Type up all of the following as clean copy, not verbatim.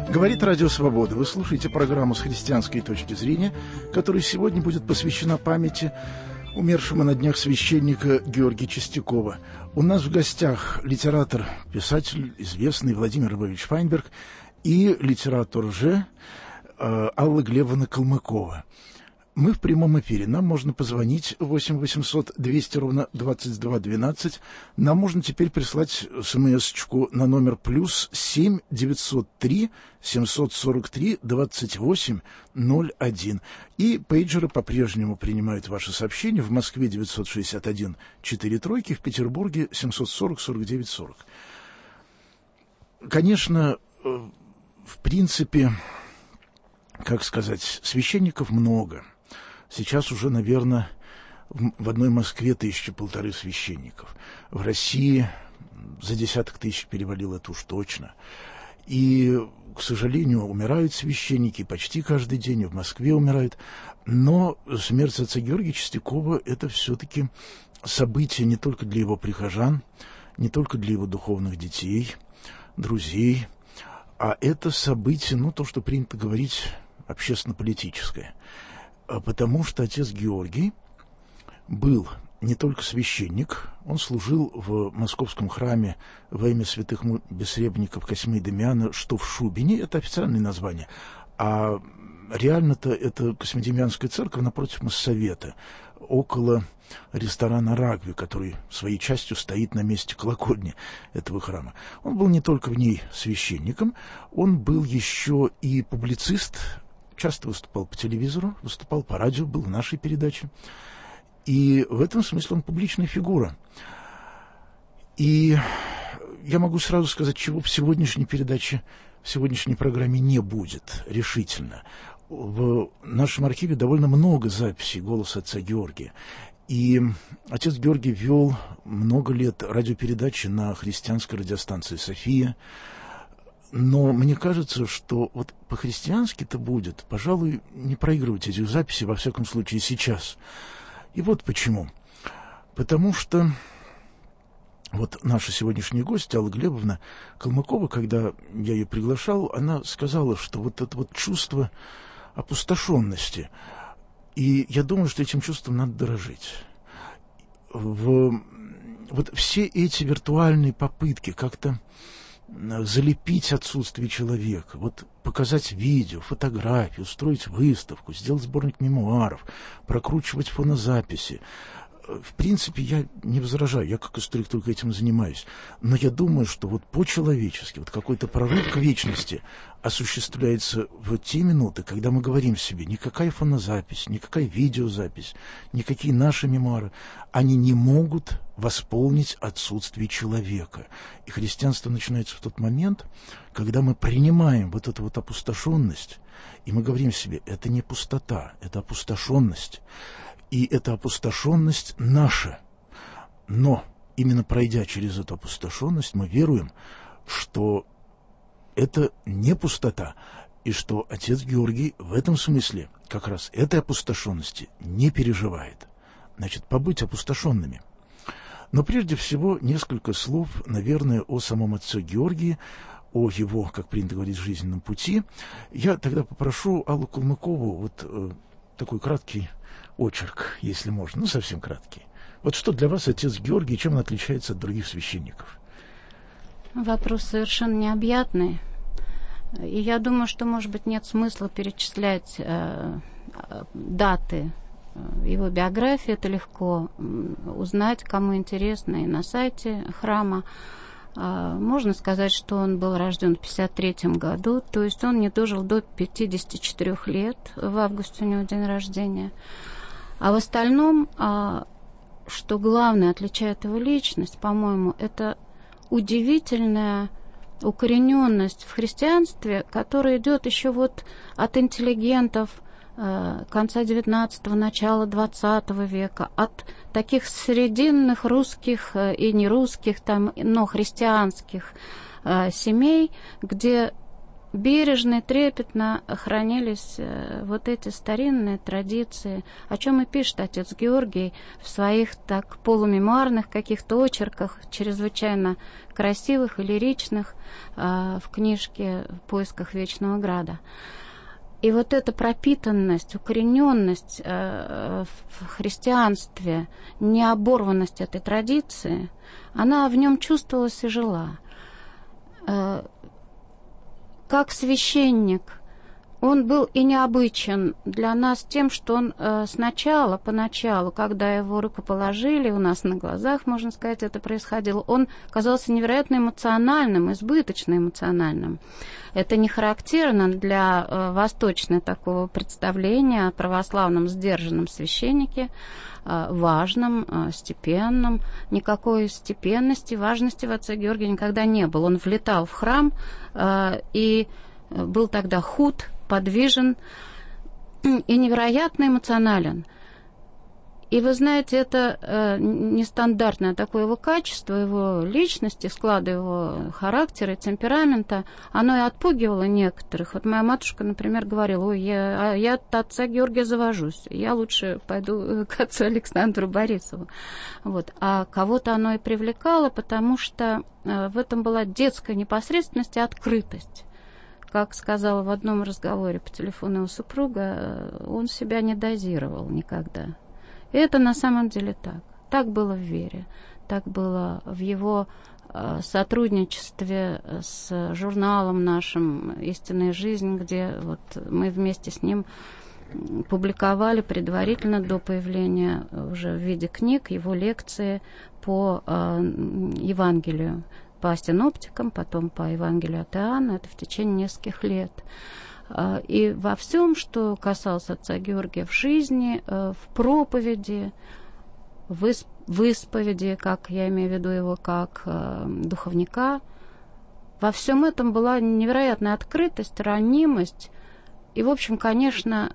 Говорит Радио Свобода. Вы слушаете программу «С христианской точки зрения», которая сегодня будет посвящена памяти умершего на днях священника Георгия Чистякова. У нас в гостях литератор, писатель, известный Владимир Львович Файнберг и литератор же Алла Глебовна Калмыкова. Мы в прямом эфире. Нам можно позвонить 8 800 200 ровно 22 12. Нам можно теперь прислать смс-очку на номер +7 903 743 28 01. И пейджеры по-прежнему принимают ваши сообщения. В Москве 961 4 тройки, в Петербурге 740 49 40. Конечно, в принципе, как сказать, священников много. Сейчас уже, наверное, в одной Москве 1000-1500 священников. В России за десяток тысяч перевалило, это уж точно. И, к сожалению, умирают священники почти каждый день, и в Москве умирают. Но смерть отца Георгия Чистякова – это все-таки событие не только для его прихожан, не только для его духовных детей, друзей, а это событие, то, что принято говорить, общественно-политическое. Потому что отец Георгий был не только священник, он служил в московском храме во имя святых бессребренников Косьмы и Дамиана, что в Шубине, это официальное название, а реально-то это Космодемьянская церковь напротив Моссовета, около ресторана «Рагви», который своей частью стоит на месте колокольни этого храма. Он был не только в ней священником, он был еще и публицист, часто выступал по телевизору, выступал по радио, был в нашей передаче. И в этом смысле он публичная фигура. И я могу сразу сказать, чего в сегодняшней передаче, в сегодняшней программе не будет решительно. В нашем архиве довольно много записей голоса отца Георгия. И отец Георгий вел много лет радиопередачи на христианской радиостанции «София». Но мне кажется, что вот по-христиански-то будет, пожалуй, не проигрывать этих записей, во всяком случае, сейчас. И вот почему. Потому что вот наша сегодняшняя гостья, Алла Глебовна Калмыкова, когда я ее приглашал, она сказала, что вот это вот чувство опустошенности, и я думаю, что этим чувством надо дорожить. Вот все эти виртуальные попытки как-то залепить отсутствие человека, вот показать видео, фотографии, устроить выставку, сделать сборник мемуаров, прокручивать фонозаписи. В принципе, я не возражаю, я как историк только этим занимаюсь. Но я думаю, что вот по-человечески, вот какой-то прорыв к вечности осуществляется в те минуты, когда мы говорим себе, никакая фонозапись, никакая видеозапись, никакие наши мемуары, они не могут восполнить отсутствие человека. И христианство начинается в тот момент, когда мы принимаем вот эту вот опустошенность, и мы говорим себе, это не пустота, это опустошенность. И эта опустошенность наша. Но именно пройдя через эту опустошенность, мы веруем, что это не пустота, и что отец Георгий в этом смысле как раз этой опустошенности не переживает. Значит, побыть опустошенными. Но прежде всего несколько слов, наверное, о самом отце Георгии, о его, как принято говорить, жизненном пути. Я тогда попрошу Аллу Калмыкову вот такой краткий очерк, если можно, совсем краткий. Вот что для вас отец Георгий, чем он отличается от других священников? Вопрос совершенно необъятный. И я думаю, что, может быть, нет смысла перечислять даты его биографии. Это легко узнать, кому интересно, и на сайте храма. Можно сказать, что он был рожден в 1953 году, то есть он не дожил до 54 лет, в августе у него день рождения. А в остальном, что главное отличает его личность, по-моему, это удивительная укорененность в христианстве, которая идет еще вот от интеллигентов конца XIX, начала XX века, от таких срединных русских и нерусских, но христианских семей, где бережно и трепетно хранились вот эти старинные традиции, о чем и пишет отец Георгий в своих так полумемуарных каких-то очерках, чрезвычайно красивых и лиричных, в книжке «В поисках Вечного Града». И вот эта пропитанность, укорененность в христианстве, необорванность этой традиции, она в нем чувствовалась и жила. Как священник, он был и необычен для нас тем, что он поначалу, когда его рукоположили, у нас на глазах, можно сказать, это происходило, он казался невероятно эмоциональным, избыточно эмоциональным. Это не характерно для восточного такого представления о православном сдержанном священнике, важном, степенном. Никакой степенности, важности в отце Георгии никогда не было. Он влетал в храм и был тогда худ, подвижен и невероятно эмоционален. И вы знаете, это нестандартное такое его качество, его личности, склада его характера и темперамента, оно и отпугивало некоторых. Вот моя матушка, например, говорила: ой, я от отца Георгия завожусь, я лучше пойду к отцу Александру Борисову. Вот. А кого-то оно и привлекало, потому что в этом была детская непосредственность и открытость. Как сказала в одном разговоре по телефону его супруга, он себя не дозировал никогда. И это на самом деле так. Так было в вере, так было в его сотрудничестве с журналом нашим «Истинная жизнь», где вот мы вместе с ним публиковали предварительно до появления уже в виде книг его лекции по Евангелию, по синоптикам, потом по Евангелию от Иоанна, это в течение нескольких лет. И во всем, что касалось отца Георгия в жизни, в проповеди, в исповеди, как я имею в виду его как духовника, во всем этом была невероятная открытость, ранимость. И, в общем, конечно,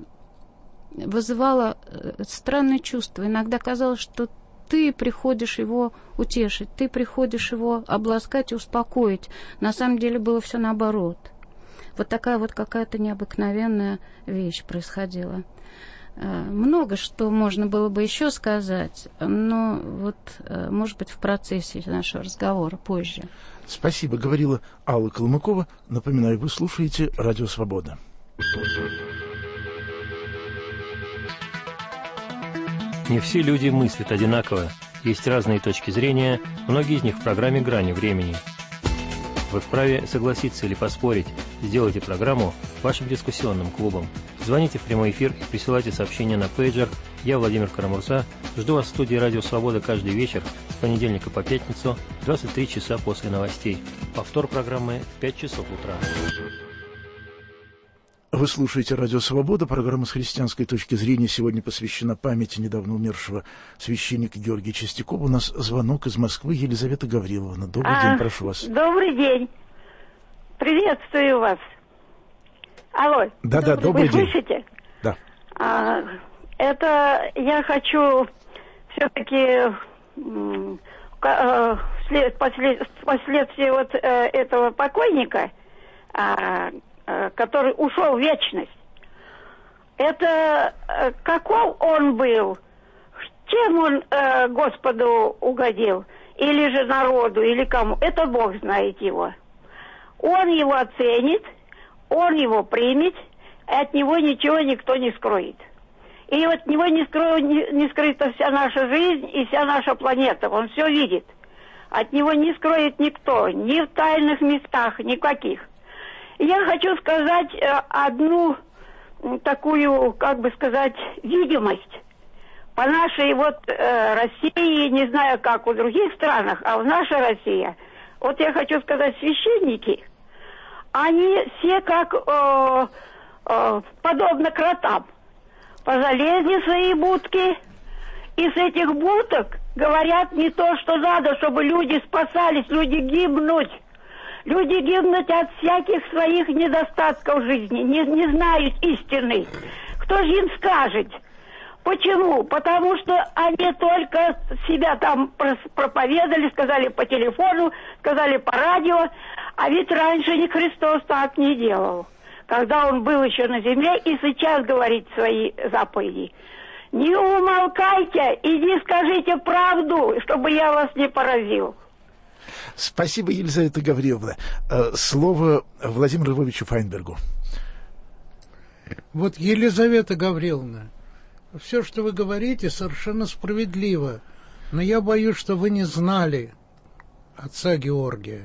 вызывало странное чувство. Иногда казалось, что ты приходишь его утешить, ты приходишь его обласкать и успокоить. На самом деле было все наоборот. Вот такая вот какая-то необыкновенная вещь происходила. Много что можно было бы еще сказать, но вот, может быть, в процессе нашего разговора позже. Спасибо, говорила Алла Калмыкова. Напоминаю, вы слушаете «Радио Свобода». Не все люди мыслят одинаково. Есть разные точки зрения, многие из них в программе «Грани времени». Вы вправе согласиться или поспорить. Сделайте программу вашим дискуссионным клубом. Звоните в прямой эфир и присылайте сообщения на пейджер. Я, Владимир Карамурза, жду вас в студии «Радио Свобода» каждый вечер с понедельника по пятницу, 23 часа после новостей. Повтор программы в 5 часов утра. Вы слушаете «Радио Свобода». Программа с христианской точки зрения сегодня посвящена памяти недавно умершего священника Георгия Чистякова. У нас звонок из Москвы. Елизавета Гавриловна. Добрый день, прошу вас. Добрый день. Приветствую вас. Алло. Да, добрый день. Вы слышите? Да. Это я хочу все-таки впоследствии вот этого покойника, который ушел в вечность. Это каков он был? Чем он Господу угодил? Или же народу, или кому? Это Бог знает его. Он его оценит, он его примет, и от него ничего никто не скроет. И от него не скрыта вся наша жизнь и вся наша планета. Он все видит. От него не скроет никто, ни в тайных местах, никаких. Я хочу сказать одну такую, как бы сказать, видимость по нашей вот России, не знаю, как в других странах, а в нашей России. Вот я хочу сказать, священники, они все как подобно кротам. Позалезли в свои будки, и с этих будок говорят не то, что надо, чтобы люди спасались, люди гибнут. Люди гибнут от всяких своих недостатков жизни, не знают истины. Кто же им скажет? Почему? Потому что они только себя там проповедовали, сказали по телефону, сказали по радио, А ведь раньше ни Христос так не делал. Когда он был еще на земле, и сейчас говорит свои заповеди. Не умолкайте и не скажите правду, чтобы я вас не поразил. Спасибо, Елизавета Гавриловна. Слово Владимиру Львовичу Файнбергу. Вот, Елизавета Гавриловна, все, что вы говорите, совершенно справедливо. Но я боюсь, что вы не знали отца Георгия.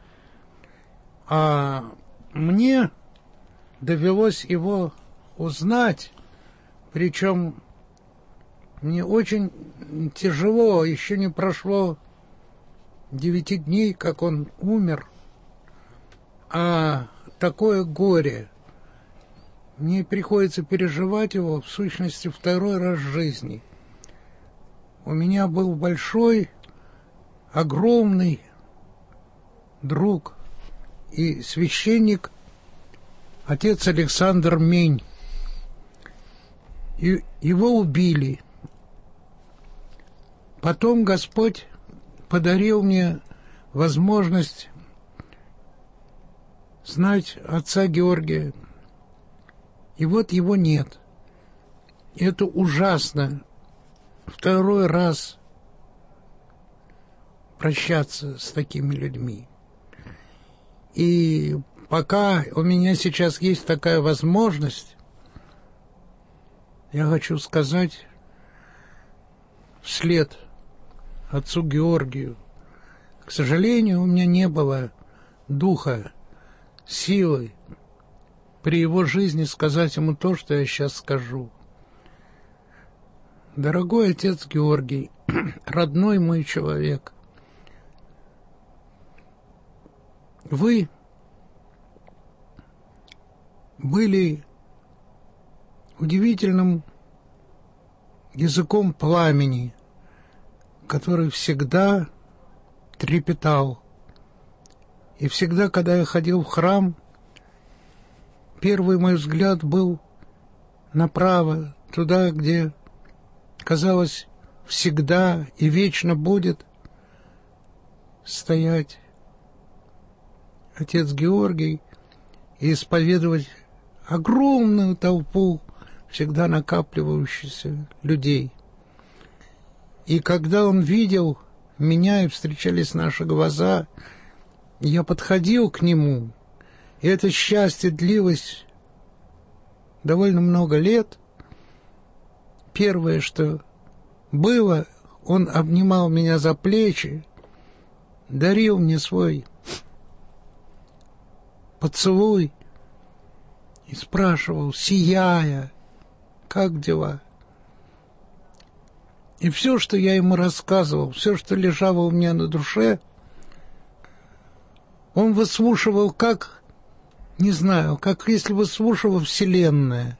А мне довелось его узнать, причем мне очень тяжело, еще не прошло 9 дней, как он умер, а такое горе. Мне приходится переживать его, в сущности, второй раз в жизни. У меня был большой, огромный друг и священник, отец Александр Мень. И его убили. Потом Господь подарил мне возможность знать отца Георгия. И вот его нет. Это ужасно. Второй раз прощаться с такими людьми. И пока у меня сейчас есть такая возможность, я хочу сказать вслед отцу Георгию. К сожалению, у меня не было духа, силы при его жизни сказать ему то, что я сейчас скажу. Дорогой отец Георгий, родной мой человек, вы были удивительным языком пламени, который всегда трепетал. И всегда, когда я ходил в храм, первый мой взгляд был направо, туда, где, казалось, всегда и вечно будет стоять отец Георгий и исповедовать огромную толпу всегда накапливающихся людей. И когда он видел меня и встречались наши глаза, я подходил к нему, и это счастье длилось довольно много лет. Первое, что было, он обнимал меня за плечи, дарил мне свой поцелуй и спрашивал, сияя, как дела? И все, что я ему рассказывал, все, что лежало у меня на душе, он выслушивал как, не знаю, как если выслушивала Вселенная.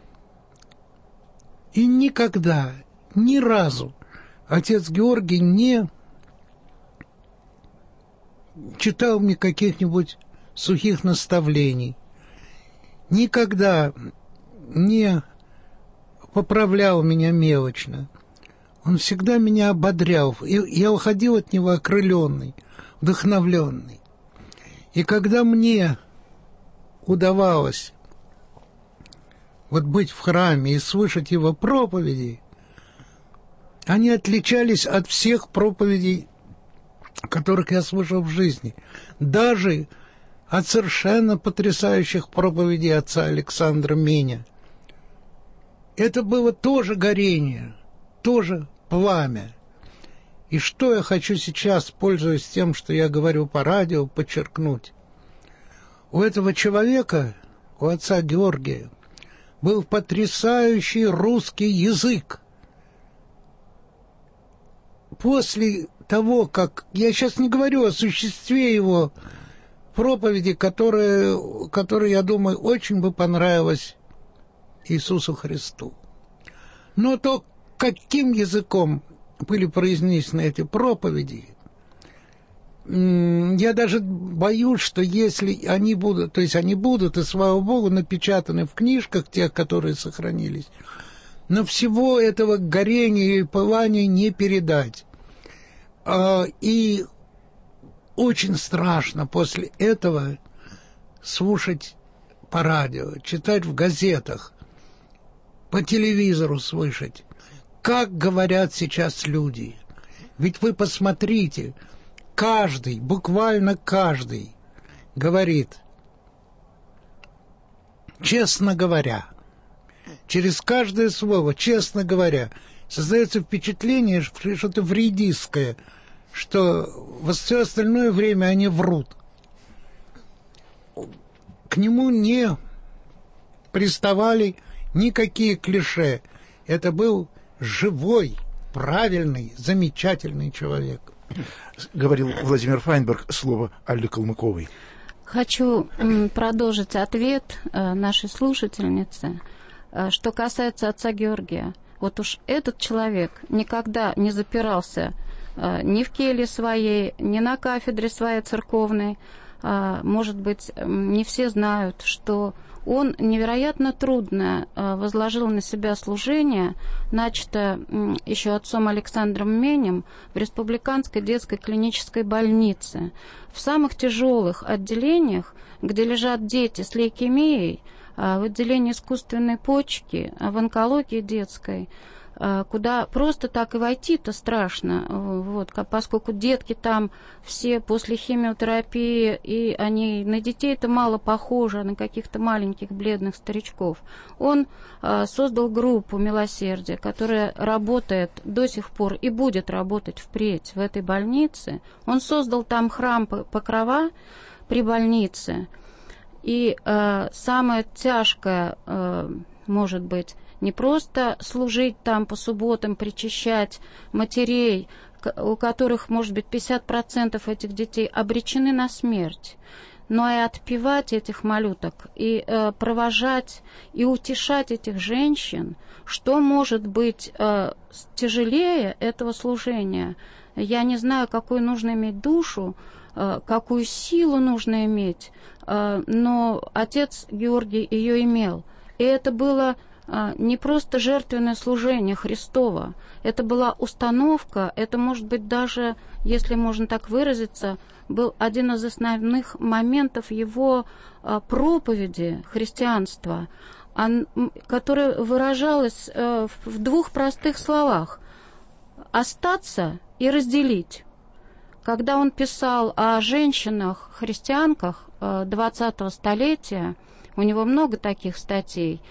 И никогда, ни разу отец Георгий не читал мне каких-нибудь сухих наставлений, никогда не поправлял меня мелочно. Он всегда меня ободрял, и я уходил от него окрыленный, вдохновленный. И когда мне удавалось вот быть в храме и слышать его проповеди, они отличались от всех проповедей, которых я слышал в жизни, даже от совершенно потрясающих проповедей отца Александра Меня. Это было тоже горение, тоже пламя. И что я хочу сейчас, пользуясь тем, что я говорю по радио, подчеркнуть. У этого человека, у отца Георгия, был потрясающий русский язык. После того, как... Я сейчас не говорю о существе его проповеди, которая, я думаю, очень бы понравилась Иисусу Христу. Но то, каким языком были произнесены эти проповеди, я даже боюсь, что если они будут, то есть они будут, и слава Богу, напечатаны в книжках, тех, которые сохранились, но всего этого горения и пылания не передать. И очень страшно после этого слушать по радио, читать в газетах, по телевизору слышать, как говорят сейчас люди. Ведь вы посмотрите, каждый, буквально каждый говорит, честно говоря, через каждое слово, честно говоря, создается впечатление, что что-то вредистское, что во все остальное время они врут. К нему не приставали никакие клише. Это был живой, правильный, замечательный человек. Говорил Владимир Файнберг, слово Алле Калмыковой. Хочу продолжить ответ нашей слушательницы. Что касается отца Георгия, вот уж этот человек никогда не запирался ни в келье своей, ни на кафедре своей церковной. Может быть, не все знают, что он невероятно трудно возложил на себя служение, начатое еще отцом Александром Менем в Республиканской детской клинической больнице. В самых тяжелых отделениях, где лежат дети с лейкемией, в отделении искусственной почки, в онкологии детской, куда просто так и войти-то страшно, вот, поскольку детки там все после химиотерапии, и они на детей-то мало похожи, а на каких-то маленьких бледных старичков. Он создал группу «Милосердие», которая работает до сих пор и будет работать впредь в этой больнице. Он создал там храм Покрова при больнице. И самое тяжкое, может быть, не просто служить там по субботам, причащать матерей, у которых, может быть, 50% этих детей обречены на смерть, но и отпевать этих малюток, и провожать, и утешать этих женщин. Что может быть тяжелее этого служения? Я не знаю, какую нужно иметь душу, какую силу нужно иметь, но отец Георгий ее имел. И это было не просто жертвенное служение Христово, это была установка, это, может быть, даже, если можно так выразиться, был один из основных моментов его проповеди христианства, которая выражалась в двух простых словах: остаться и разделить. Когда он писал о женщинах-христианках 20-го столетия, у него много таких статей,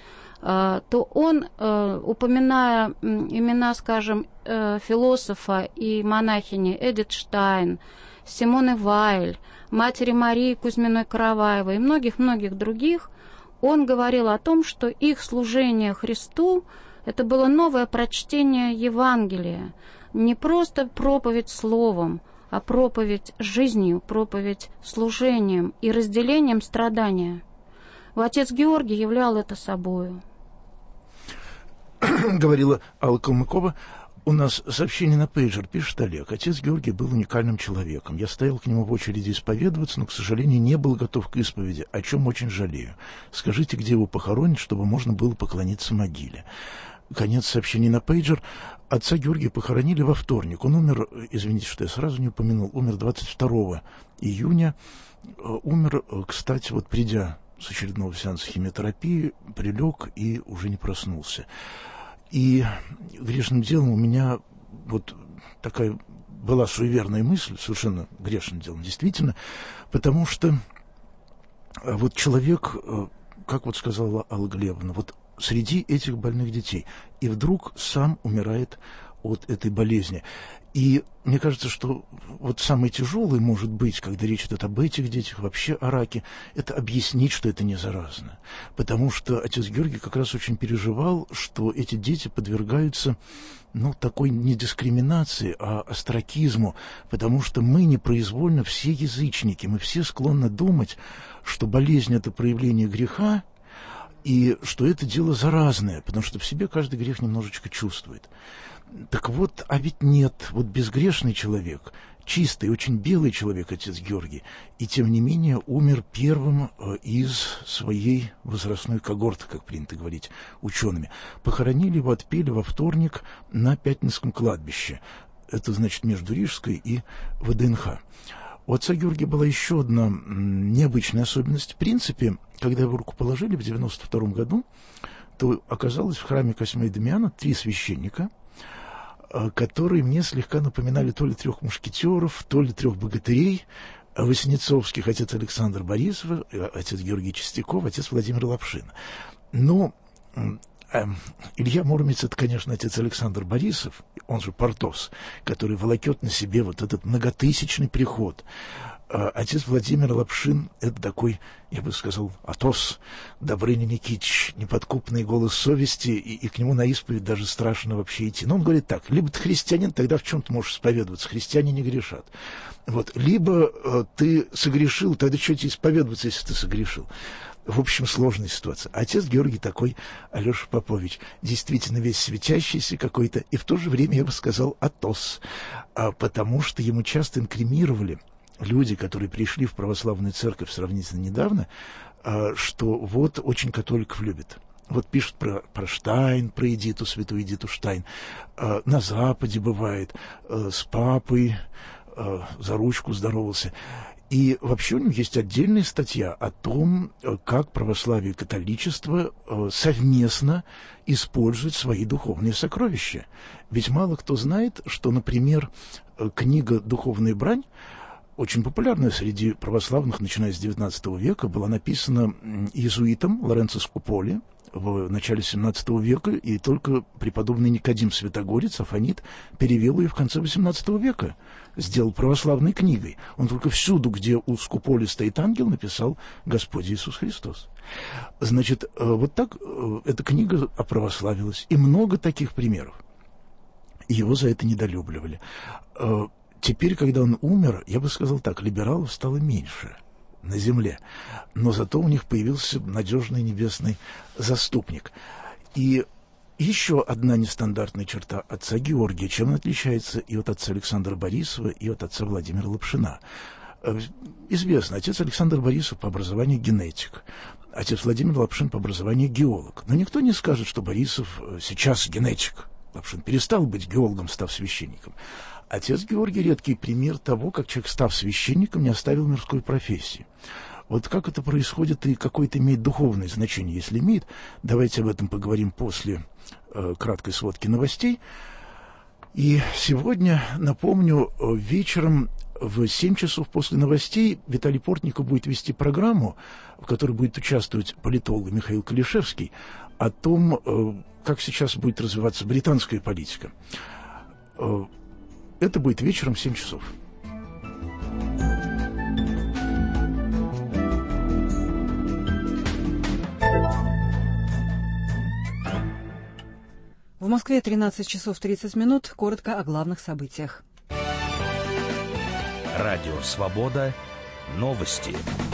то он, упоминая имена, скажем, философа и монахини Эдит Штайн, Симоны Вайль, матери Марии Кузьминой-Караваевой и многих-многих других, он говорил о том, что их служение Христу – это было новое прочтение Евангелия, не просто проповедь словом, а проповедь жизнью, проповедь служением и разделением страдания. Отец Георгий являл это собою. Говорила Алла Калмыкова. У нас сообщение на пейджер, пишет Олег. Отец Георгий был уникальным человеком. Я стоял к нему в очереди исповедоваться, но, к сожалению, не был готов к исповеди, о чем очень жалею. Скажите, где его похоронить, чтобы можно было поклониться могиле. Конец сообщений на пейджер. Отца Георгия похоронили во вторник. Он умер, извините, что я сразу не упомянул, умер 22 июня. Умер, кстати, вот придя с очередного сеанса химиотерапии, прилег и уже не проснулся. И грешным делом у меня вот такая была суеверная мысль, совершенно грешным делом, действительно, потому что вот человек, как вот сказала Алла Глебовна, вот среди этих больных детей, и вдруг сам умирает от этой болезни. И мне кажется, что вот самое тяжелое может быть, когда речь идет об этих детях, вообще о раке, это объяснить, что это не заразно. Потому что отец Георгий как раз очень переживал, что эти дети подвергаются, ну, такой не дискриминации, а остракизму, потому что мы непроизвольно все язычники, мы все склонны думать, что болезнь – это проявление греха, и что это дело заразное, потому что в себе каждый грех немножечко чувствует. Так вот, а ведь нет, вот безгрешный человек, чистый, очень белый человек, отец Георгий, и тем не менее умер первым из своей возрастной когорты, как принято говорить учеными. Похоронили его, отпели во вторник на Пятницком кладбище. Это значит между Рижской и ВДНХ. У отца Георгия была еще одна необычная особенность. В принципе, когда его руку положили в 92 году, то оказалось в храме Косьмы и Дамиана 3 священника, которые мне слегка напоминали то ли 3 мушкетеров, то ли 3 богатырей, Васнецовских, отец Александр Борисов, отец Георгий Чистяков, отец Владимир Лапшин. Но Илья Муромец — это, конечно, отец Александр Борисов, он же Портос, который волокет на себе вот этот многотысячный приход. Отец Владимир Лапшин — это такой, я бы сказал, Атос, Добрыня Никитич, неподкупный голос совести, и к нему на исповедь даже страшно вообще идти. Но он говорит так: либо ты христианин, тогда в чем ты можешь исповедоваться, христиане не грешат. Вот. Либо ты согрешил, тогда что тебе исповедоваться, если ты согрешил? В общем, сложная ситуация. Отец Георгий такой, Алеша Попович, действительно весь светящийся какой-то, и в то же время, я бы сказал, Атос, потому что ему часто инкриминировали люди, которые пришли в православную церковь сравнительно недавно, что вот очень католиков любят. Вот пишут про Штайн, про Эдиту, святую Эдиту Штайн. На Западе бывает, с папой за ручку здоровался. И вообще у него есть отдельная статья о том, как православие и католичество совместно используют свои духовные сокровища. Ведь мало кто знает, что, например, книга «Духовная брань», очень популярная среди православных, начиная с XIX века, была написана иезуитом Лоренцо Скуполи в начале XVII века, и только преподобный Никодим Святогорец, Афонит, перевел ее в конце XVIII века, сделал православной книгой. Он только всюду, где у Скуполи стоит ангел, написал «Господь Иисус Христос». Значит, вот так эта книга оправославилась. И много таких примеров. Его за это недолюбливали. Теперь, когда он умер, я бы сказал так, либералов стало меньше на земле, но зато у них появился надежный небесный заступник. И еще одна нестандартная черта отца Георгия, чем он отличается и от отца Александра Борисова, и от отца Владимира Лапшина. Известно, отец Александр Борисов по образованию генетик, отец Владимир Лапшин по образованию геолог. Но никто не скажет, что Борисов сейчас генетик. Лапшин перестал быть геологом, став священником. Отец Георгий — редкий пример того, как человек, став священником, не оставил мирской профессии. Вот как это происходит и какое-то имеет духовное значение, если имеет, давайте об этом поговорим после краткой сводки новостей. И сегодня, напомню, вечером в 7 часов после новостей Виталий Портников будет вести программу, в которой будет участвовать политолог Михаил Калишевский, о том, как сейчас будет развиваться британская политика. Это будет вечером в 7 часов. В Москве 13 часов 30 минут. Коротко о главных событиях. Радио «Свобода». Новости.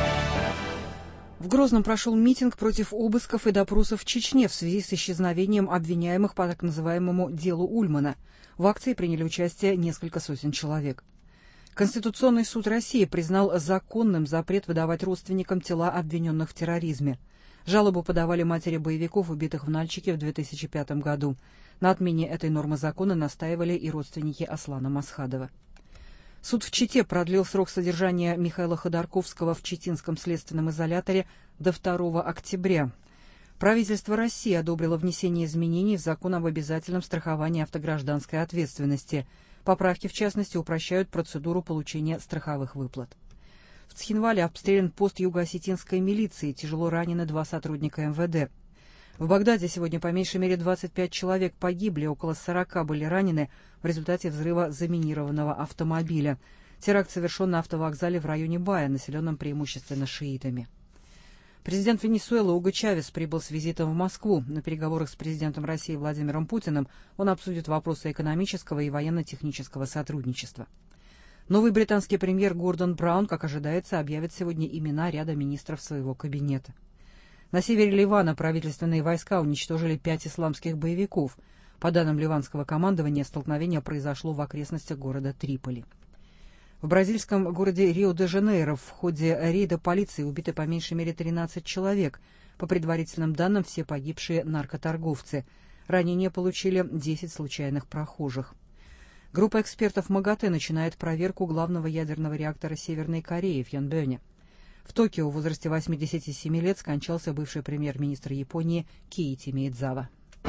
В Грозном прошел митинг против обысков и допросов в Чечне в связи с исчезновением обвиняемых по так называемому делу Ульмана. В акции приняли участие несколько сотен человек. Конституционный суд России признал законным запрет выдавать родственникам тела обвиненных в терроризме. Жалобу подавали матери боевиков, убитых в Нальчике в 2005 году. На отмене этой нормы закона настаивали и родственники Аслана Масхадова. Суд в Чите продлил срок содержания Михаила Ходорковского в Читинском следственном изоляторе до 2 октября. Правительство России одобрило внесение изменений в закон об обязательном страховании автогражданской ответственности. Поправки, в частности, упрощают процедуру получения страховых выплат. В Цхинвале обстрелян пост юго-осетинской милиции, тяжело ранены 2 сотрудника МВД. В Багдаде сегодня по меньшей мере 25 человек погибли, около 40 были ранены в результате взрыва заминированного автомобиля. Теракт совершен на автовокзале в районе Бая, населенном преимущественно шиитами. Президент Венесуэлы Уго Чавес прибыл с визитом в Москву. На переговорах с президентом России Владимиром Путиным он обсудит вопросы экономического и военно-технического сотрудничества. Новый британский премьер Гордон Браун, как ожидается, объявит сегодня имена ряда министров своего кабинета. На севере Ливана правительственные войска уничтожили 5 исламских боевиков. По данным ливанского командования, столкновение произошло в окрестностях города Триполи. В бразильском городе Рио-де-Жанейро в ходе рейда полиции убиты по меньшей мере 13 человек. По предварительным данным, все погибшие наркоторговцы. Ранения получили 10 случайных прохожих. Группа экспертов МАГАТЭ начинает проверку главного ядерного реактора Северной Кореи в Йонбёне. В Токио в возрасте 87 лет скончался бывший премьер-министр Японии Киити Миидзава.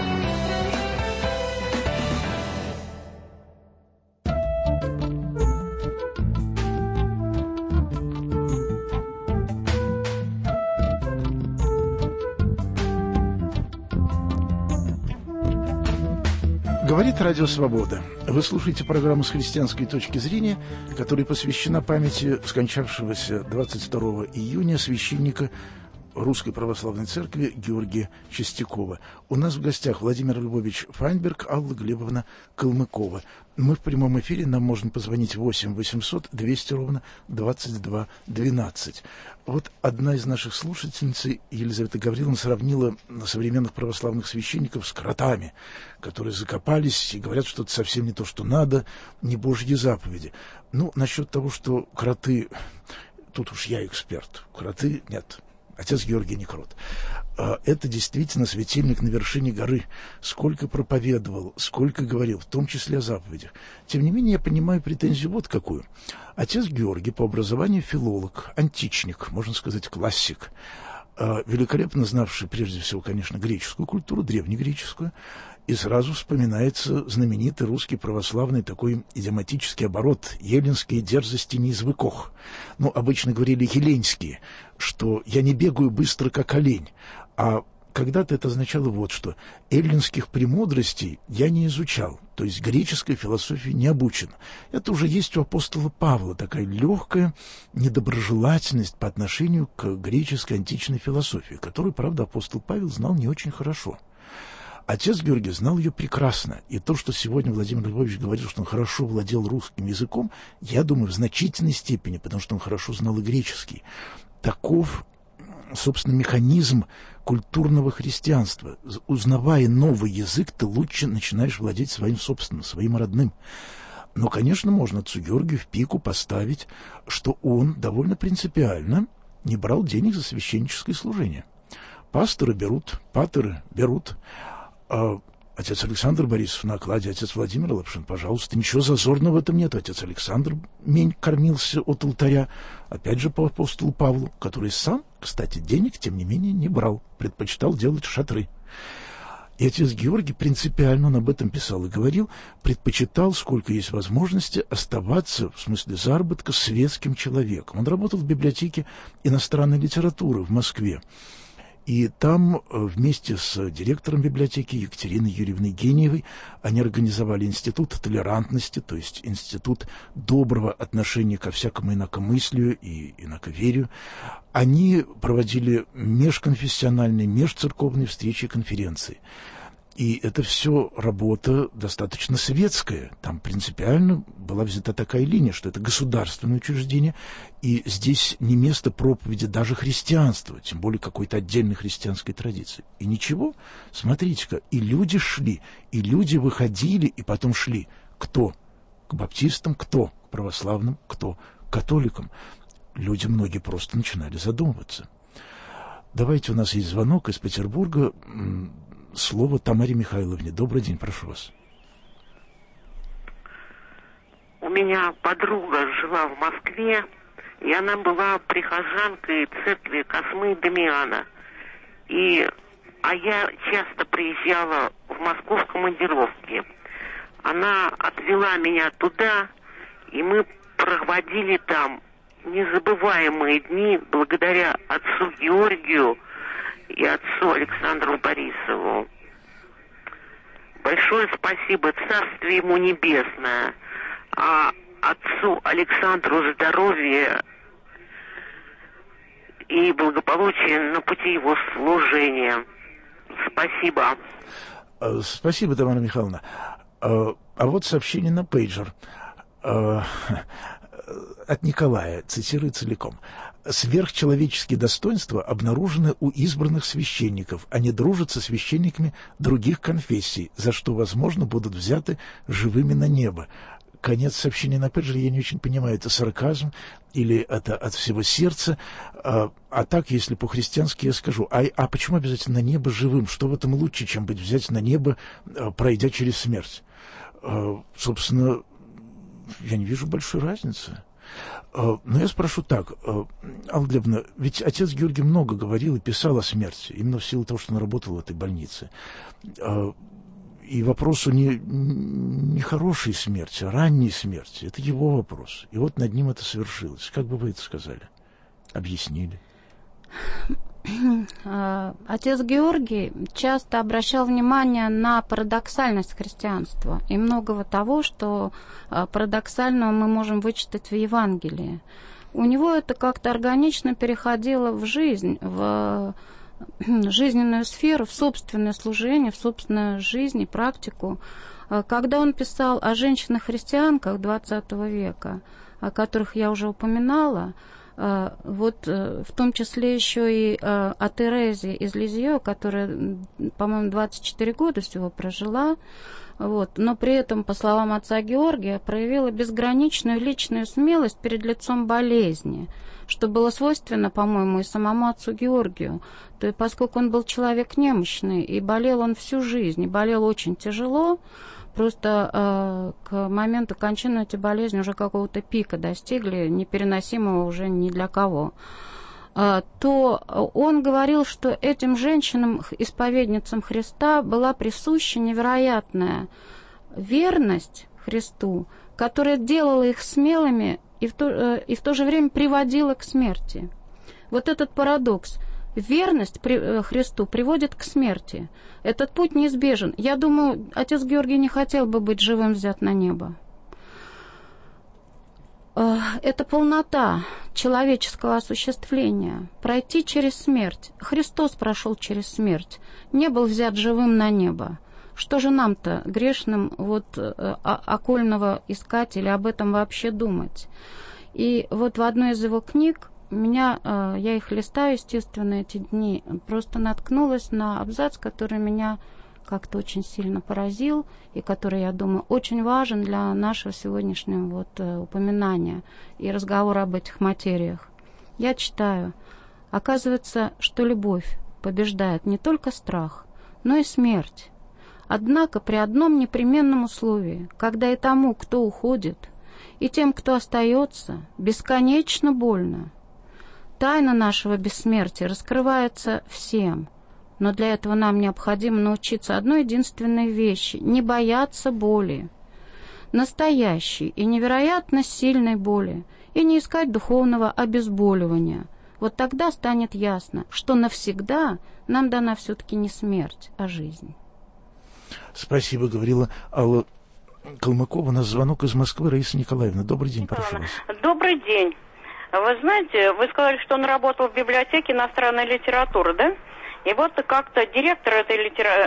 Говорит Радио Свобода. Вы слушаете программу «С христианской точки зрения», которая посвящена памяти скончавшегося 22 июня священника Русской Православной Церкви Георгия Чистякова. У нас в гостях Владимир Львович Файнберг, Алла Глебовна Калмыкова. Мы в прямом эфире, нам можно позвонить 8 800 200 ровно 22 12. Вот одна из наших слушательниц, Елизавета Гавриловна, сравнила современных православных священников с кротами, которые закопались и говорят, что это совсем не то, что надо, не Божьи заповеди. Ну, насчет того, что кроты, тут уж я эксперт, кроты нет. Отец Георгий не крот. Это действительно светильник на вершине горы. Сколько проповедовал, сколько говорил, в том числе о заповедях. Тем не менее, я понимаю претензию вот какую. Отец Георгий по образованию филолог, античник, можно сказать, классик, великолепно знавший, прежде всего, конечно, греческую культуру, древнегреческую, и сразу вспоминается знаменитый русский православный такой идиоматический оборот «Еленские дерзости не извыкох». Ну, обычно говорили «еленские», что «я не бегаю быстро, как олень». А когда-то это означало вот что: эллинских премудростей я не изучал, то есть греческой философии не обучен. Это уже есть у апостола Павла, такая легкая недоброжелательность по отношению к греческой античной философии, которую, правда, апостол Павел знал не очень хорошо. Отец Георгий знал ее прекрасно, и то, что сегодня Владимир Львович говорил, что он хорошо владел русским языком, я думаю, в значительной степени, потому что он хорошо знал и греческий. Таков, собственно, механизм культурного христианства. Узнавая новый язык, ты лучше начинаешь владеть своим собственным, своим родным. Но, конечно, можно отцу Георгию в пику поставить, что он довольно принципиально не брал денег за священническое служение. Пасторы берут, патеры берут. Отец Александр Борисов на окладе, отец Владимир Лапшин, пожалуйста, ничего зазорного в этом нет. Отец Александр мень кормился от алтаря, опять же по апостолу Павлу, который сам, кстати, денег, тем не менее, не брал, предпочитал делать шатры. И отец Георгий принципиально, он об этом писал и говорил, предпочитал, сколько есть возможности, оставаться, в смысле заработка, светским человеком. Он работал в библиотеке иностранной литературы в Москве. И там вместе с директором библиотеки Екатериной Юрьевной Гениевой они организовали институт толерантности, то есть институт доброго отношения ко всякому инакомыслию и инаковерию. Они проводили межконфессиональные, межцерковные встречи и конференции. И это все работа достаточно светская. Там принципиально была взята такая линия, что это государственное учреждение, и здесь не место проповеди даже христианства, тем более какой-то отдельной христианской традиции. И ничего, смотрите-ка, и люди шли, и люди выходили, и потом шли. Кто? К баптистам, кто? К православным, кто? К католикам. Люди многие просто начинали задумываться. Давайте, у нас есть звонок из Петербурга. Слово Тамаре Михайловне. Добрый день, прошу вас. У меня подруга жила в Москве, и она была прихожанкой церкви Космы и Дамиана. А я часто приезжала в Москву в командировке. Она отвела меня туда, и мы проводили там незабываемые дни благодаря отцу Георгию и отцу Александру Борисову. Большое спасибо, царствие ему небесное, а отцу Александру здоровья и благополучия на пути его служения. Спасибо. Спасибо, Тамара Михайловна. А вот сообщение на пейджер от Николая, цитирую целиком. Сверхчеловеческие достоинства обнаружены у избранных священников. Они дружат со священниками других конфессий, за что, возможно, будут взяты живыми на небо. Конец сообщения на пейджере, я не очень понимаю, это сарказм или это от всего сердца. А так, если по-христиански, я скажу, а почему обязательно на небо живым? Что в этом лучше, чем быть взять на небо, пройдя через смерть? Собственно, я не вижу большой разницы. Но я спрошу так, Алла Глебовна, ведь отец Георгий много говорил и писал о смерти, именно в силу того, что он работал в этой больнице. И вопрос о не хорошей смерти, а ранней смерти, это его вопрос. И вот над ним это совершилось. Как бы вы это сказали? Объяснили? Отец Георгий часто обращал внимание на парадоксальность христианства и многого того, что парадоксального мы можем вычитать в Евангелии. У него это как-то органично переходило в жизнь, в жизненную сферу, в собственное служение, в собственную жизнь и практику. Когда он писал о женщинах-христианках XX века, о которых я уже упоминала, вот в том числе еще и о Терезе из Лизье, которая, по-моему, 24 года всего прожила, вот, но при этом, по словам отца Георгия, проявила безграничную личную смелость перед лицом болезни, что было свойственно, по-моему, и самому отцу Георгию. То есть, поскольку он был человек немощный, и болел он всю жизнь, и болел очень тяжело, просто к моменту кончины эти болезни уже какого-то пика достигли, непереносимого уже ни для кого, то он говорил, что этим женщинам, исповедницам Христа, была присуща невероятная верность Христу, которая делала их смелыми и в то же время приводила к смерти. Вот этот парадокс. Верность Христу приводит к смерти. Этот путь неизбежен. Я думаю, отец Георгий не хотел бы быть живым взят на небо. Это полнота человеческого осуществления. Пройти через смерть. Христос прошел через смерть. Не был взят живым на небо. Что же нам-то, грешным, вот окольного искать или об этом вообще думать? И вот в одной из его книг я их листаю, естественно, эти дни, просто наткнулась на абзац, который меня как-то очень сильно поразил и который, я думаю, очень важен для нашего сегодняшнего вот упоминания и разговора об этих материях. Я читаю: оказывается, что любовь побеждает не только страх, но и смерть. Однако при одном непременном условии, когда и тому, кто уходит, и тем, кто остается, бесконечно больно. Тайна нашего бессмертия раскрывается всем, но для этого нам необходимо научиться одной единственной вещи — не бояться боли, настоящей и невероятно сильной боли, и не искать духовного обезболивания. Вот тогда станет ясно, что навсегда нам дана все-таки не смерть, а жизнь. Спасибо, говорила Алла Калмыкова. У нас звонок из Москвы. Раиса Николаевна, добрый день, прошу вас. Добрый день. Вы знаете, вы сказали, что он работал в библиотеке иностранной литературы, да? И вот как-то директор этой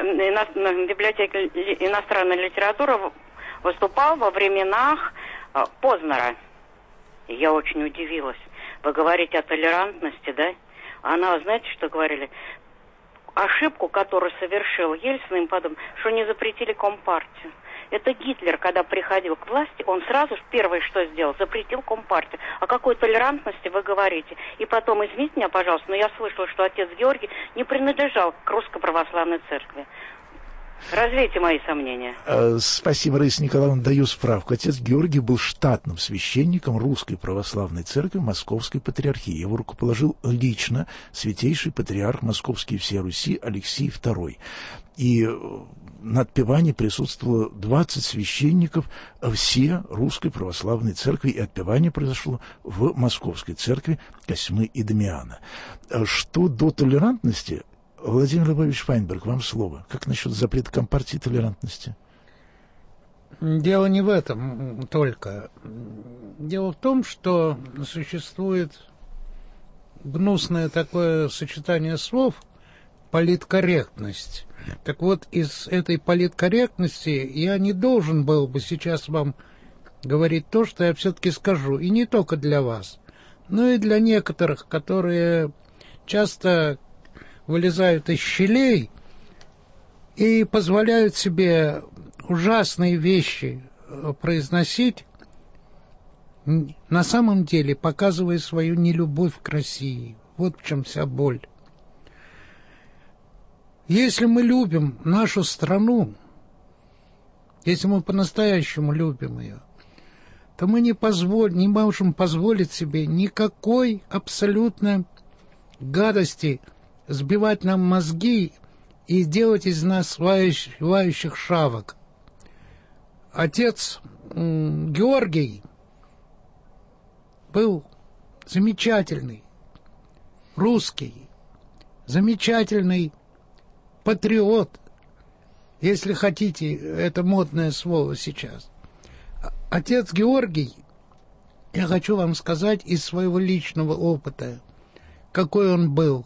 библиотеки иностранной литературы выступал во временах Познера. И я очень удивилась. Вы говорите о толерантности, да? Она, знаете, что говорили? Ошибку, которую совершил Ельцин, им подумал, что не запретили Компартию. Это Гитлер, когда приходил к власти, он сразу же первое, что сделал, запретил Компартию. О какой толерантности вы говорите? И потом, извините меня, пожалуйста, но я слышала, что отец Георгий не принадлежал к Русской Православной Церкви. Развейте мои сомнения. Спасибо, Раиса Николаевна, даю справку. Отец Георгий был штатным священником Русской Православной Церкви Московской Патриархии. Его рукоположил лично святейший патриарх Московский и всей Руси Алексий II. И на отпевании присутствовало 20 священников всей Русской Православной Церкви, и отпевание произошло в Московской Церкви Косьмы и Дамиана. Что до толерантности, Владимир Львович Файнберг, вам слово. Как насчет запрета Компартии и толерантности? Дело не в этом только. Дело в том, что существует гнусное такое сочетание слов политкорректность. Так вот, из этой политкорректности я не должен был бы сейчас вам говорить то, что я все-таки скажу. И не только для вас, но и для некоторых, которые часто вылезают из щелей и позволяют себе ужасные вещи произносить, на самом деле показывая свою нелюбовь к России. Вот в чем вся боль. Если мы любим нашу страну, если мы по-настоящему любим ее, то мы не можем позволить себе никакой абсолютно гадости сбивать нам мозги и делать из нас лающих шавок. Отец Георгий был замечательный русский, замечательный патриот, если хотите, это модное слово сейчас. Отец Георгий, я хочу вам сказать из своего личного опыта, какой он был.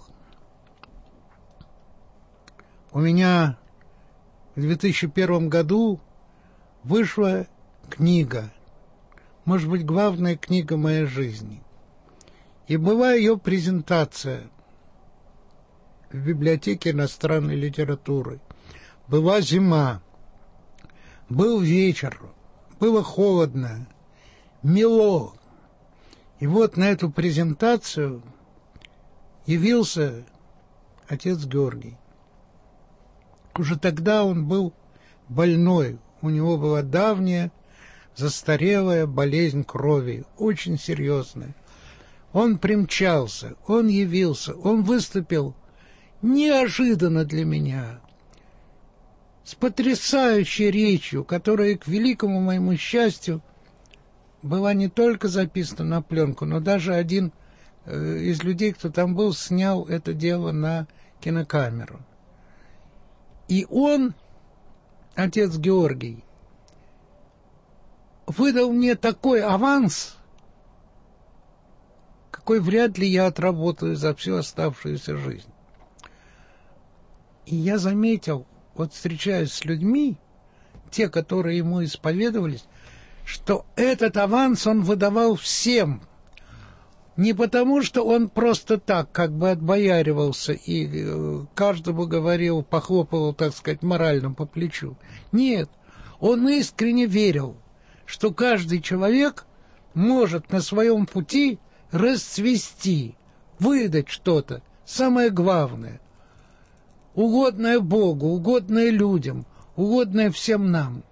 У меня в 2001 году вышла книга, может быть, главная книга моей жизни. И была ее презентация в библиотеке иностранной литературы. Была зима, был вечер, было холодно, мело. И вот на эту презентацию явился отец Георгий. Уже тогда он был больной, у него была давняя, застарелая болезнь крови, очень серьезная. Он примчался, он явился, он выступил неожиданно для меня, с потрясающей речью, которая, к великому моему счастью, была не только записана на пленку, но даже один из людей, кто там был, снял это дело на кинокамеру. И он, отец Георгий, выдал мне такой аванс, какой вряд ли я отработаю за всю оставшуюся жизнь. И я заметил, вот встречаясь с людьми, те, которые ему исповедовались, что этот аванс он выдавал всем. Не потому, что он просто так, как бы отбояривался и каждому говорил, похлопывал, так сказать, морально по плечу. Нет, он искренне верил, что каждый человек может на своем пути расцвести, выдать что-то, самое главное, угодное Богу, угодное людям, угодное всем нам.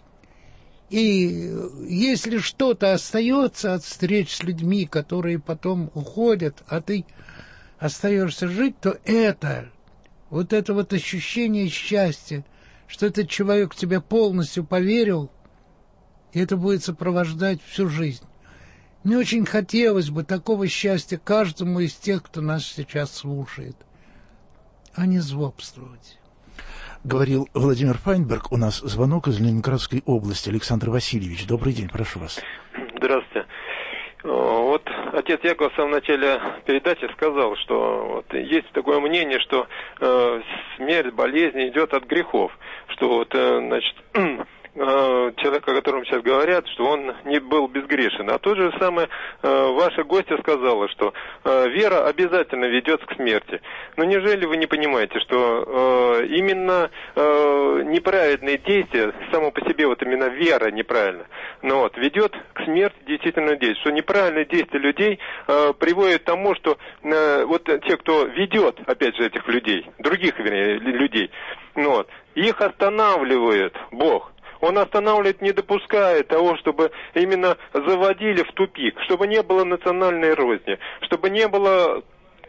И если что-то остается от встреч с людьми, которые потом уходят, а ты остаешься жить, то это вот ощущение счастья, что этот человек в тебя полностью поверил, и это будет сопровождать всю жизнь. Мне очень хотелось бы такого счастья каждому из тех, кто нас сейчас слушает, а не злобствовать. Говорил Владимир Файнберг. У нас звонок из Ленинградской области. Александр Васильевич, добрый день, прошу вас. Здравствуйте. Вот отец Яков в самом начале передачи сказал, что вот есть такое мнение, что смерть, болезнь идет от грехов, что вот, значит, человек, о котором сейчас говорят, что он не был безгрешен. А то же самое ваша гостья сказала, что вера обязательно ведет к смерти. Но неужели вы не понимаете, что именно неправильные действия, само по себе вот именно вера неправильно, но вот ведет к смерти действительно действия, что неправильные действия людей приводят к тому, что вот те, кто ведет, опять же, этих людей, других, вернее, людей, ну вот, их останавливает Бог. Он останавливает, не допускает того, чтобы именно заводили в тупик, чтобы не было национальной розни, чтобы не было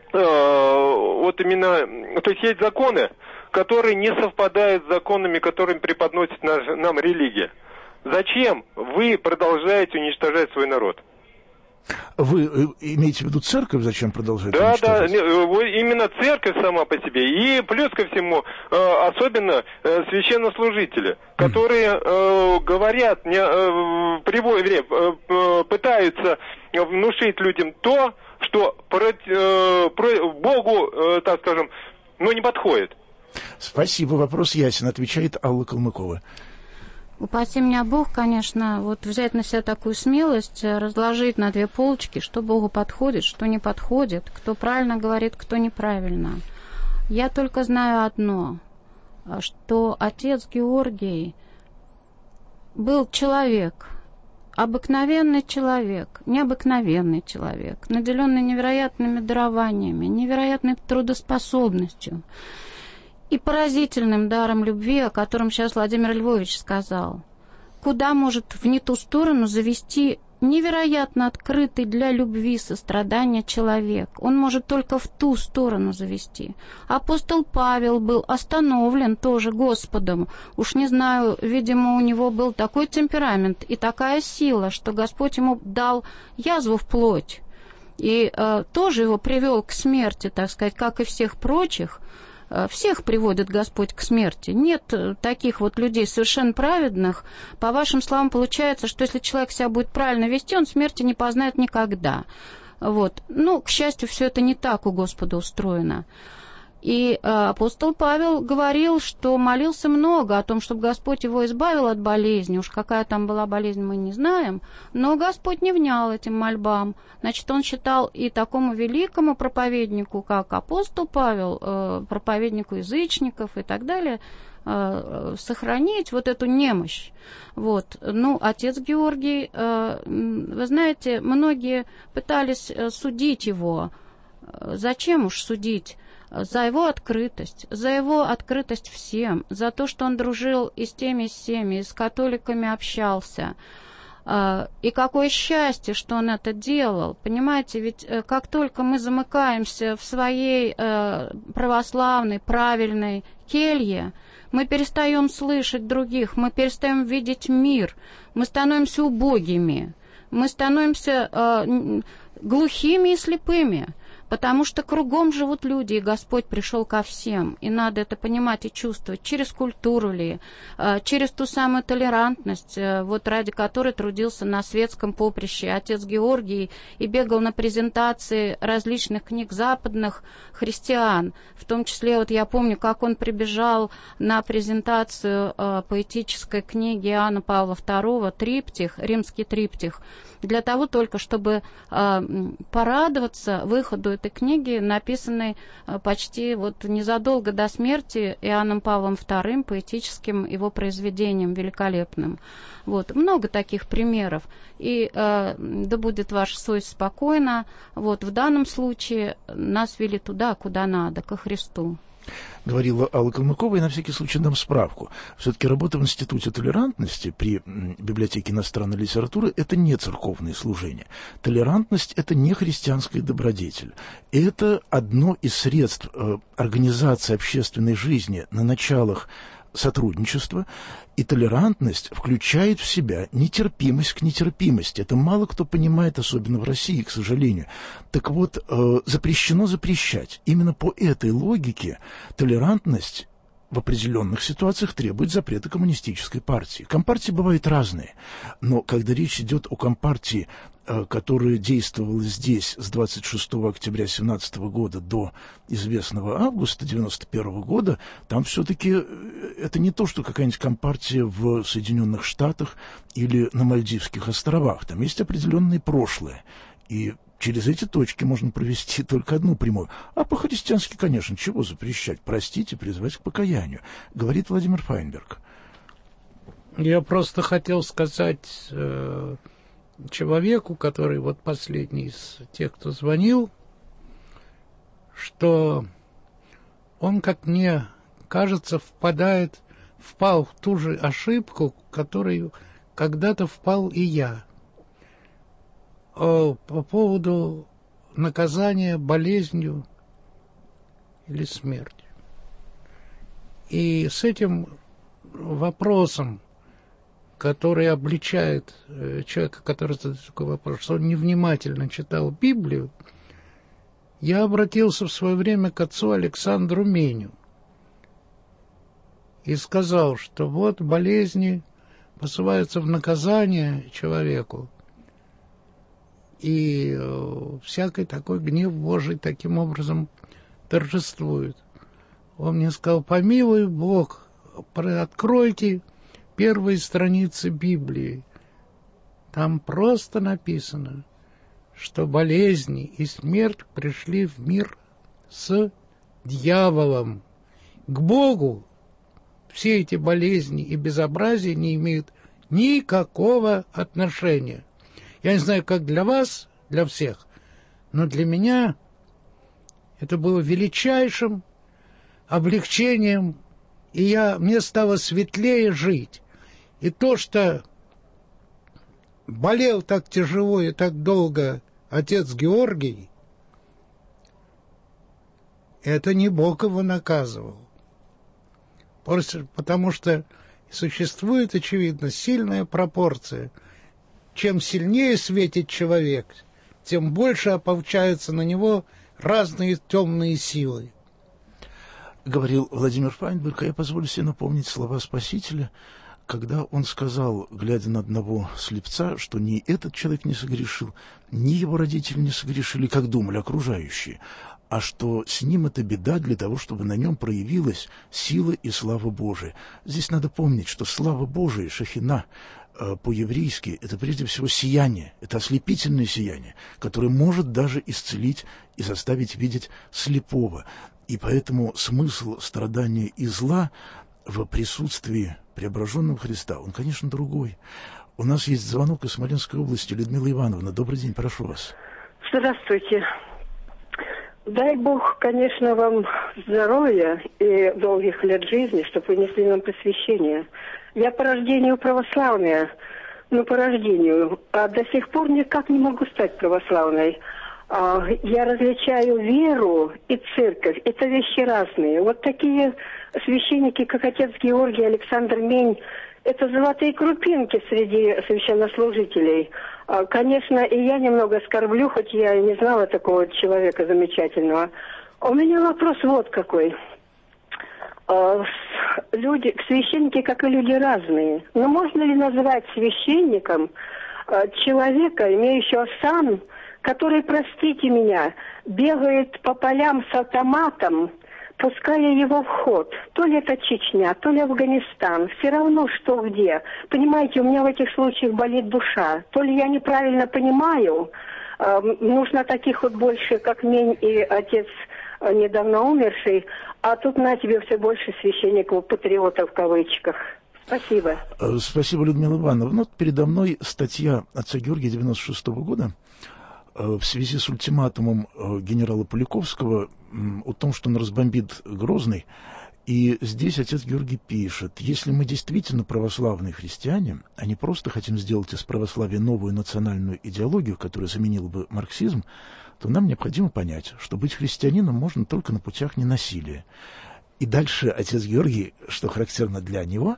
вот именно... То есть законы, которые не совпадают с законами, которыми преподносит нам религия. Зачем вы продолжаете уничтожать свой народ? Вы имеете в виду церковь, зачем продолжать? Да, именно церковь сама по себе. И плюс ко всему, особенно священнослужители, которые говорят, пытаются внушить людям то, что Богу, так скажем, не подходит. Спасибо, вопрос ясен, отвечает Алла Калмыкова. Упаси меня Бог, конечно, вот взять на себя такую смелость, разложить на две полочки, что Богу подходит, что не подходит, кто правильно говорит, кто неправильно. Я только знаю одно, что отец Георгий был человек, обыкновенный человек, необыкновенный человек, наделенный невероятными дарованиями, невероятной трудоспособностью и поразительным даром любви, о котором сейчас Владимир Львович сказал. Куда может в не ту сторону завести невероятно открытый для любви, сострадания человек. Он может только в ту сторону завести. Апостол Павел был остановлен тоже Господом. Уж не знаю, видимо, у него был такой темперамент и такая сила, что Господь ему дал язву в плоть. И тоже его привел к смерти, так сказать, как и всех прочих. Всех приводит Господь к смерти. Нет таких вот людей совершенно праведных. По вашим словам, получается, что если человек себя будет правильно вести, он смерти не познает никогда. Вот. Ну, к счастью, все это не так у Господа устроено. И апостол Павел говорил, что молился много о том, чтобы Господь его избавил от болезни. Уж какая там была болезнь, мы не знаем. Но Господь не внял этим мольбам. Значит, он считал и такому великому проповеднику, как апостол Павел, проповеднику язычников и так далее, сохранить вот эту немощь. Вот. Ну, отец Георгий, вы знаете, многие пытались судить его. Зачем уж судить? За его открытость всем, за то, что он дружил и с теми, и с всеми, и с католиками общался. И какое счастье, что он это делал. Понимаете, ведь как только мы замыкаемся в своей православной, правильной келье, мы перестаем слышать других, мы перестаем видеть мир, мы становимся убогими, мы становимся глухими и слепыми. Потому что кругом живут люди, и Господь пришел ко всем. И надо это понимать и чувствовать. Через культуру ли, через ту самую толерантность, вот ради которой трудился на светском поприще отец Георгий и бегал на презентации различных книг западных христиан. В том числе, вот я помню, как он прибежал на презентацию поэтической книги Иоанна Павла II, триптих, римский триптих, для того только, чтобы порадоваться выходу этой книги, написанной почти вот незадолго до смерти Иоанном Павлом II, поэтическим его произведением великолепным. Вот. Много таких примеров. И да будет ваша совесть спокойна. Вот. В данном случае нас вели туда, куда надо, ко Христу. Говорила Алла Калмыкова, и на всякий случай дам справку. Все-таки работа в Институте толерантности при библиотеке иностранной литературы – это не церковные служения. Толерантность – это не христианская добродетель. Это одно из средств организации общественной жизни на началах сотрудничества, и толерантность включает в себя нетерпимость к нетерпимости. Это мало кто понимает, особенно в России, к сожалению. Так вот, запрещено запрещать. Именно по этой логике толерантность в определенных ситуациях требует запрета коммунистической партии. Компартии бывают разные, но когда речь идет о компартии, которая действовала здесь с 26 октября 1917 года до известного августа 1991 года, там все-таки это не то, что какая-нибудь компартия в Соединенных Штатах или на Мальдивских островах. Там есть определенное прошлое. И через эти точки можно провести только одну прямую. А по-христиански, конечно, чего запрещать? Простить и призвать к покаянию, говорит Владимир Файнберг. Я просто хотел сказать человеку, который вот последний из тех, кто звонил, что он, как мне кажется, впал в ту же ошибку, в которую когда-то впал и я. По поводу наказания болезнью или смертью. И с этим вопросом, который обличает человека, который задает такой вопрос, что он невнимательно читал Библию, я обратился в свое время к отцу Александру Меню и сказал, что вот болезни посылаются в наказание человеку, и всякий такой гнев Божий таким образом торжествует. Он мне сказал: помилуй Бог, откройте первые страницы Библии. Там просто написано, что болезни и смерть пришли в мир с дьяволом. К Богу все эти болезни и безобразия не имеют никакого отношения. Я не знаю, как для вас, для всех, но для меня это было величайшим облегчением, и мне стало светлее жить. И то, что болел так тяжело и так долго отец Георгий, это не Бог его наказывал. Просто потому что существует, очевидно, сильная пропорция. Чем сильнее светит человек, тем больше ополчаются на него разные темные силы. Говорил Владимир Файнберг, а я позволю себе напомнить слова Спасителя, когда он сказал, глядя на одного слепца, что ни этот человек не согрешил, ни его родители не согрешили, как думали окружающие, а что с ним это беда для того, чтобы на нем проявилась сила и слава Божия. Здесь надо помнить, что слава Божия, шахина, по-еврейски, это прежде всего сияние, это ослепительное сияние, которое может даже исцелить и заставить видеть слепого. И поэтому смысл страдания и зла в присутствии преображенного Христа, он, конечно, другой. У нас есть звонок из Смоленской области. Людмила Ивановна, добрый день, прошу вас. Здравствуйте. Дай Бог, конечно, вам здоровья и долгих лет жизни, чтобы вы несли нам просвещение. Я по рождению православная, по рождению, а до сих пор никак не могу стать православной. Я различаю веру и церковь. Это вещи разные. Вот такие священники, как отец Георгий, Александр Мень, это золотые крупинки среди священнослужителей. Конечно, и я немного скорблю, хоть я и не знала такого человека замечательного. У меня вопрос вот какой. Священники, как и люди, разные. Но можно ли назвать священником человека, имеющего сан, который, простите меня, бегает по полям с автоматом, пуская его в ход? То ли это Чечня, то ли Афганистан. Все равно, что где. Понимаете, у меня в этих случаях болит душа. То ли я неправильно понимаю, нужно таких вот больше, как Мень и отец недавно умерший, а тут на тебе все больше священников, патриотов в кавычках. Спасибо. Спасибо, Людмила Ивановна. Вот передо мной статья отца Георгия 96-го года в связи с ультиматумом генерала Поляковского о том, что он разбомбит Грозный. И здесь отец Георгий пишет: если мы действительно православные христиане, а не просто хотим сделать из православия новую национальную идеологию, которая заменила бы марксизм, то нам необходимо понять, что быть христианином можно только на путях ненасилия. И дальше отец Георгий, что характерно для него,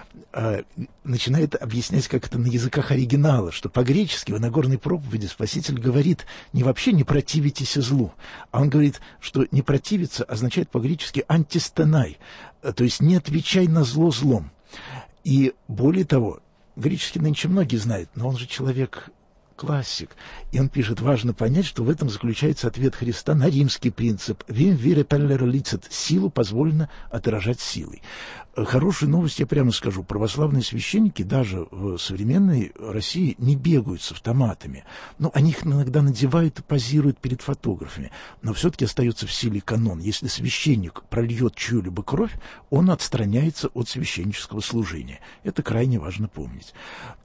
начинает объяснять, как это на языках оригинала, что по-гречески в Нагорной проповеди Спаситель говорит не вообще «не противитесь злу», а он говорит, что «не противиться» означает по-гречески «антистенай», то есть «не отвечай на зло злом». И более того, греческий нынче многие знают, но он же человек классик. И он пишет: важно понять, что в этом заключается ответ Христа на римский принцип «Вим вире пеллер лицет» — силу позволено отражать силой. Хорошую новость я прямо скажу: православные священники даже в современной России не бегают с автоматами. Они их иногда надевают и позируют перед фотографами. Но все-таки остается в силе канон. Если священник прольет чью-либо кровь, он отстраняется от священнического служения. Это крайне важно помнить.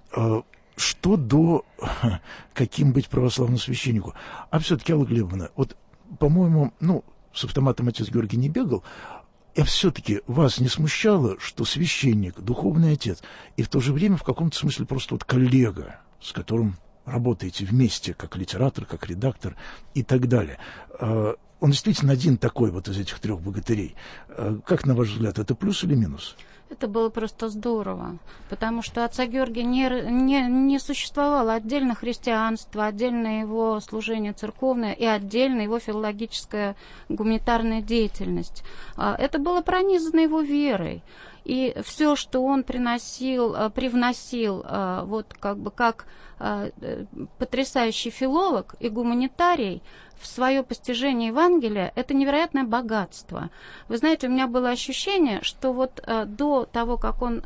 Что до каким быть православному священнику? А все-таки, Алла Глебовна, вот, по-моему, с автоматом отец Георгий не бегал, а все-таки вас не смущало, что священник, духовный отец, и в то же время в каком-то смысле просто вот коллега, с которым работаете вместе, как литератор, как редактор и так далее. Он действительно один такой вот из этих трех богатырей. Как, на ваш взгляд, это плюс или минус? Это было просто здорово, потому что отца Георгия не существовало отдельно христианство, отдельно его служение церковное и отдельно его филологическая гуманитарная деятельность. Это было пронизано его верой. И все, что он привносил вот как потрясающий филолог и гуманитарий в свое постижение Евангелия, это невероятное богатство. Вы знаете, у меня было ощущение, что вот до того, как он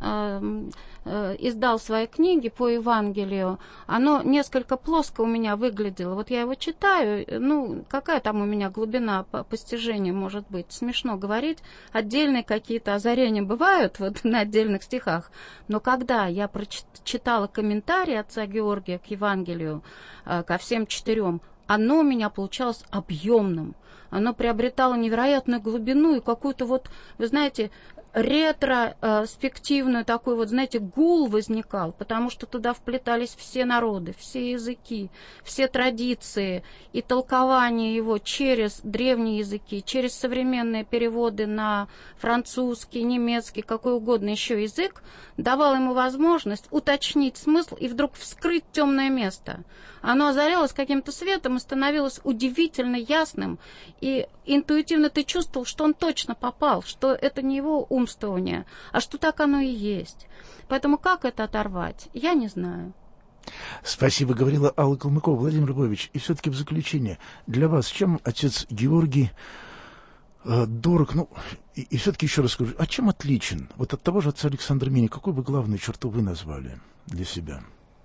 издал свои книги по Евангелию, оно несколько плоско у меня выглядело. Вот я его читаю, какая там у меня глубина постижения может быть? Смешно говорить. Отдельные какие-то озарения бывают вот на отдельных стихах. Но когда я прочитала комментарии отца Георгия к Евангелию, ко всем 4, оно у меня получалось объемным. Оно приобретало невероятную глубину и какую-то вот, вы знаете, ретроспективную такой вот, знаете, гул возникал, потому что туда вплетались все народы, все языки, все традиции и толкование его через древние языки, через современные переводы на французский, немецкий, какой угодно еще язык, давал ему возможность уточнить смысл и вдруг вскрыть темное место. Оно озарялось каким-то светом и становилось удивительно ясным, и интуитивно ты чувствовал, что он точно попал, что это не его умствование, а что так оно и есть. Поэтому как это оторвать, я не знаю. Спасибо, говорила Алла Калмыкова. Владимир Львович, и все-таки в заключение, для вас чем отец Георгий дорог, ну, и все-таки еще раз скажу, а чем отличен вот от того же отца Александра Мини? Какую бы главную черту вы назвали для себя?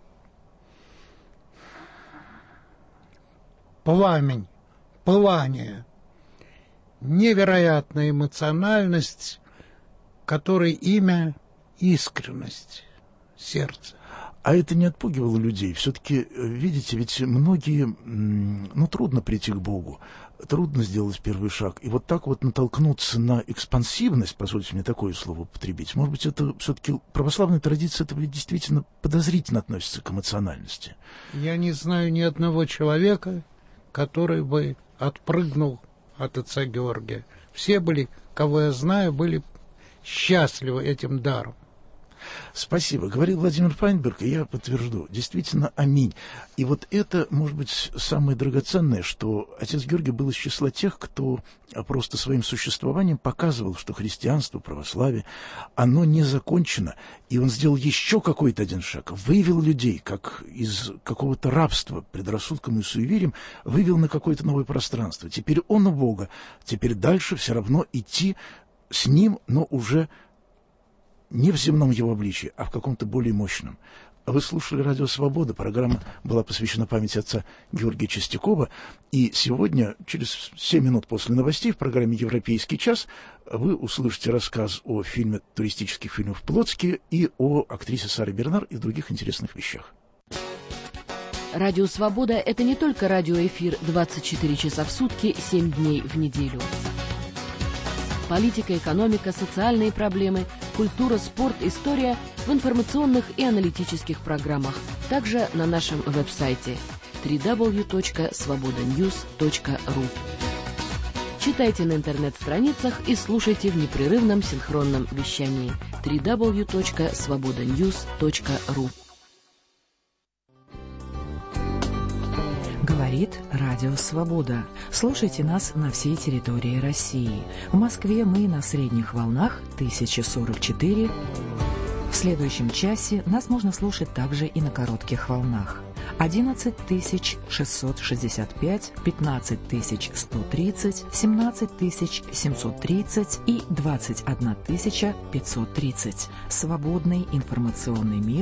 Пламень, пылание, невероятная эмоциональность, которой имя искренность, сердце. А это не отпугивало людей? Все-таки, видите, ведь многие, ну, трудно прийти к Богу, трудно сделать первый шаг. И вот так вот натолкнуться на экспансивность, позвольте мне такое слово употребить, может быть, это все-таки православная традиция, это действительно подозрительно относится к эмоциональности. Я не знаю ни одного человека, который бы отпрыгнул от отца Георгия. Все были, кого я знаю, были счастливы этим даром. Спасибо. Говорил Владимир Файнберг, и я подтвержду. Действительно, аминь. И вот это, может быть, самое драгоценное, что отец Георгий был из числа тех, кто просто своим существованием показывал, что христианство, православие, оно не закончено. И он сделал еще какой-то один шаг, вывел людей, как из какого-то рабства, предрассудкам и суевериям, вывел на какое-то новое пространство. Теперь он у Бога, теперь дальше все равно идти с ним, но уже не в земном его обличии, а в каком-то более мощном. Вы слушали «Радио Свобода». Программа была посвящена памяти отца Георгия Чистякова. И сегодня, через 7 минут после новостей, в программе «Европейский час» вы услышите рассказ о фильме, туристических фильмах «Плотске» и о актрисе Саре Бернар и других интересных вещах. «Радио Свобода» — это не только радиоэфир 24 часа в сутки, 7 дней в неделю. Политика, экономика, социальные проблемы, культура, спорт, история в информационных и аналитических программах. Также на нашем веб-сайте www.svobodanews.ru. Читайте на интернет-страницах и слушайте в непрерывном синхронном вещании www.svobodanews.ru. Говорит Радио Свобода. Слушайте нас на всей территории России. В Москве мы на средних волнах 1044. В следующем часе нас можно слушать также и на коротких волнах. 11665, 15130, 17730 и 21530. Свободный информационный мир.